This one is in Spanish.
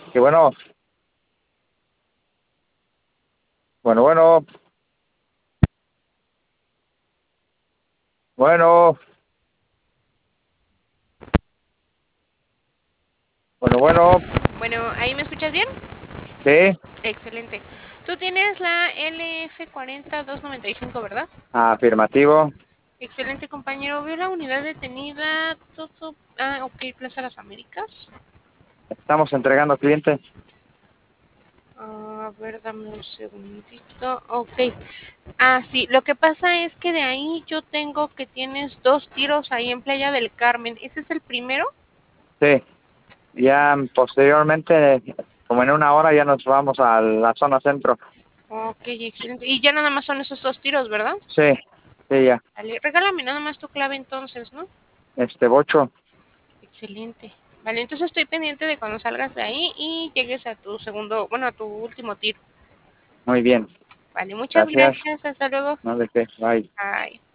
Que bueno, bueno, bueno, bueno, bueno, Bueno, ¿ahí me escuchas bien? sí, Excelente. Tú tienes la LF40295, ¿verdad? afirmativo. Excelente, compañero. Veo la unidad detenida. Todo. Ah, ok, Plaza Las Américas. Estamos entregando cliente. A ver, dame un segundito. Ok. Ah, sí. Lo que pasa es que de ahí yo tengo que tienes dos tiros ahí en Playa del Carmen. ¿Ese es el primero? Sí, ya posteriormente, como en una hora, ya nos vamos a la zona centro. Ok, excelente. Y ya nada más son esos dos tiros, ¿verdad? Sí, sí, ya. Vale, regálame nada más tu clave entonces, ¿no? Bocho. Excelente. Vale, entonces estoy pendiente de cuando salgas de ahí y llegues a tu segundo, bueno, a tu último tiro. Muy bien. Vale, muchas Gracias. gracias. Hasta luego. No de qué. Bye. Bye.